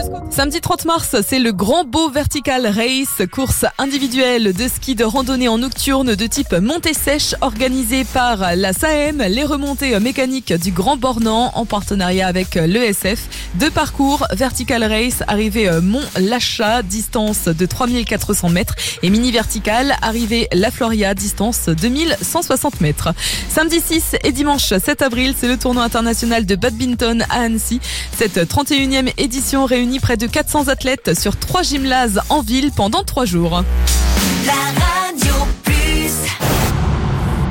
Samedi 30 mars, c'est le Grand Beau Vertical Race, course individuelle de ski de randonnée en nocturne de type montée sèche organisée par la SAEM, les remontées mécaniques du Grand Bornand en partenariat avec l'ESF. 2 parcours, Vertical Race, arrivée Mont-Lachat, distance de 3400 mètres et mini vertical, arrivée La Floria, distance 2160 mètres. Samedi 6 et dimanche 7 avril, c'est le tournoi international de badminton à Annecy. Cette 31e édition réunit près de 400 athlètes sur 3 gymnases en ville pendant 3 jours. La Radio Plus.